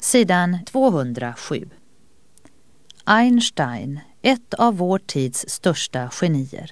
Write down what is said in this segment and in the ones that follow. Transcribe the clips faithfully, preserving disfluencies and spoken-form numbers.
Sidan tvåhundrasju. Einstein, ett av vår tids största genier.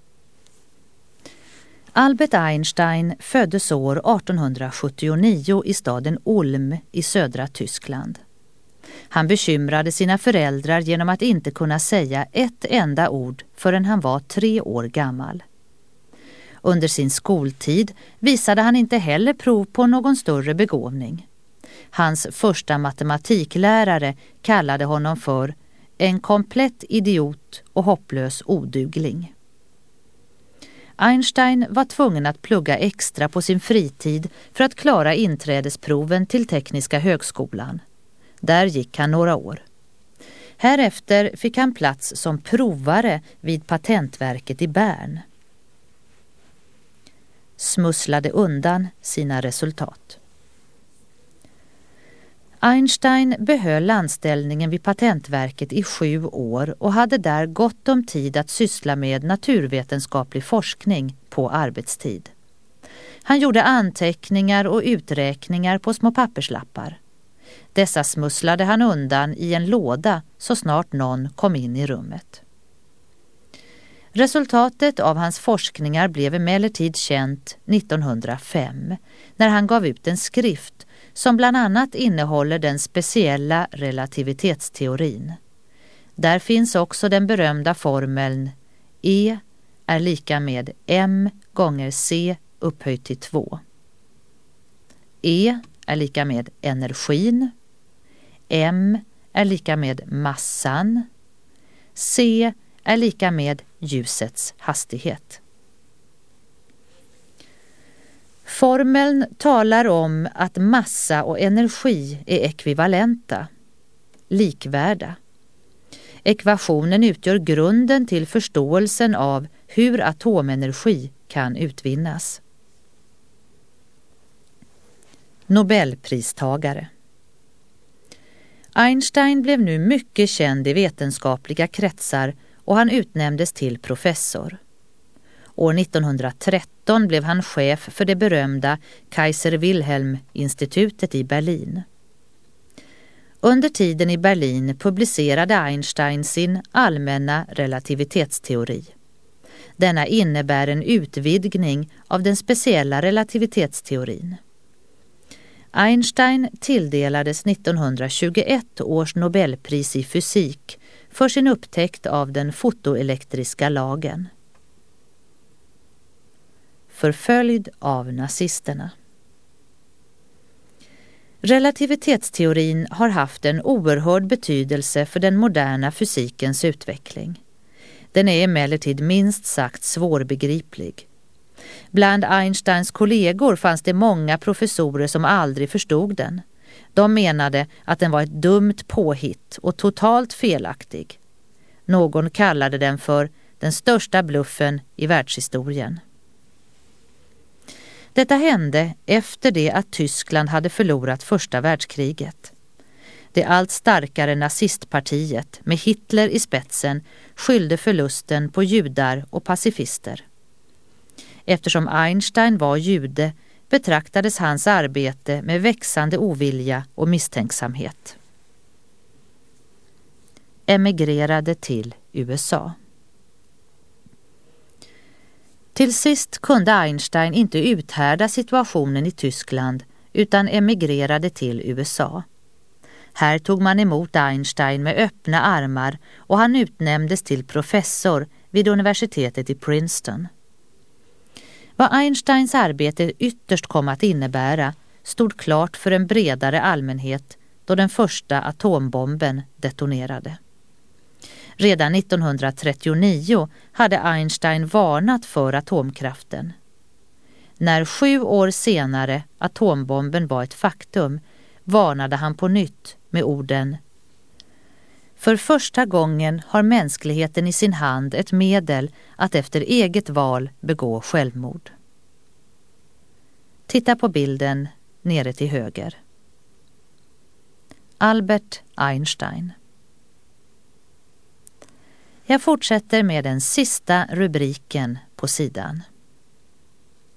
Albert Einstein föddes år artonhundrasjuttionio i staden Ulm i södra Tyskland. Han bekymrade sina föräldrar genom att inte kunna säga ett enda ord förrän han var tre år gammal. Under sin skoltid visade han inte heller prov på någon större begåvning. Hans första matematiklärare kallade honom för en komplett idiot och hopplös odugling. Einstein var tvungen att plugga extra på sin fritid för att klara inträdesproven till Tekniska högskolan. Där gick han några år. Härefter fick han plats som provare vid Patentverket i Bern. Smusslade undan sina resultat. Einstein behöll anställningen vid Patentverket i sju år och hade där gott om tid att syssla med naturvetenskaplig forskning på arbetstid. Han gjorde anteckningar och uträkningar på små papperslappar. Dessa smusslade han undan i en låda så snart någon kom in i rummet. Resultatet av hans forskningar blev emellertid känt nittonhundrafem när han gav ut en skrift som bland annat innehåller den speciella relativitetsteorin. Där finns också den berömda formeln E är lika med m gånger c upphöjt till två. E är lika med energin, m är lika med massan, c är lika med ljusets hastighet. Formeln talar om att massa och energi är ekvivalenta, likvärda. Ekvationen utgör grunden till förståelsen av hur atomenergi kan utvinnas. Nobelpristagare. Einstein blev nu mycket känd i vetenskapliga kretsar och han utnämndes till professor. År nittonhundratretton blev han chef för det berömda Kaiser Wilhelm-institutet i Berlin. Under tiden i Berlin publicerade Einstein sin allmänna relativitetsteori. Denna innebär en utvidgning av den speciella relativitetsteorin. Einstein tilldelades nittonhundratjugoett års Nobelpris i fysik för sin upptäckt av den fotoelektriska lagen. Förföljd av nazisterna. Relativitetsteorin har haft en oerhörd betydelse för den moderna fysikens utveckling. Den är emellertid minst sagt svårbegriplig. Bland Einsteins kollegor fanns det många professorer som aldrig förstod den. De menade att den var ett dumt påhitt och totalt felaktig. Någon kallade den för den största bluffen i världshistorien. Detta hände efter det att Tyskland hade förlorat första världskriget. Det allt starkare nazistpartiet med Hitler i spetsen skyllde förlusten på judar och pacifister. Eftersom Einstein var jude betraktades hans arbete med växande ovilja och misstänksamhet. Emigrerade till U S A. Till sist kunde Einstein inte uthärda situationen i Tyskland utan emigrerade till U S A. Här tog man emot Einstein med öppna armar och han utnämndes till professor vid universitetet i Princeton. Vad Einsteins arbete ytterst kom att innebära stod klart för en bredare allmänhet då den första atombomben detonerade. Redan nittonhundratrettionio hade Einstein varnat för atomkraften. När sju år senare atombomben var ett faktum varnade han på nytt med orden: för första gången har mänskligheten i sin hand ett medel att efter eget val begå självmord. Titta på bilden nere till höger. Albert Einstein. Jag fortsätter med den sista rubriken på sidan.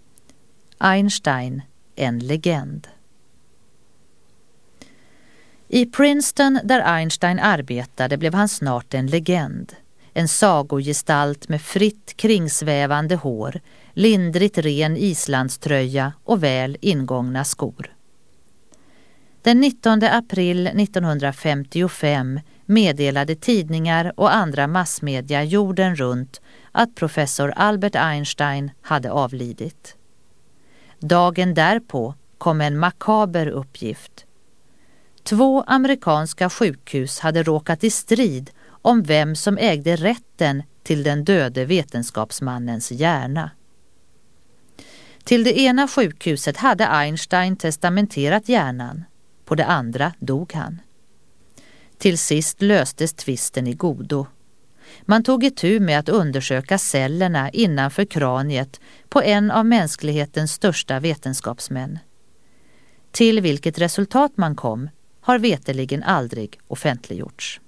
Einstein, en legend. I Princeton, där Einstein arbetade, blev han snart en legend. En sagogestalt med fritt kringsvävande hår, lindrigt ren islandströja och väl ingångna skor. Den nittonde april nittonhundrafemtiofem meddelade tidningar och andra massmedia jorden runt att professor Albert Einstein hade avlidit. Dagen därpå kom en makaber uppgift. Två amerikanska sjukhus hade råkat i strid om vem som ägde rätten till den döde vetenskapsmannens hjärna. Till det ena sjukhuset hade Einstein testamenterat hjärnan, på det andra dog han. Till sist löstes tvisten i godo. Man tog itu med att undersöka cellerna innanför kraniet på en av mänsklighetens största vetenskapsmän. Till vilket resultat man kom har veteligen aldrig offentliggjorts.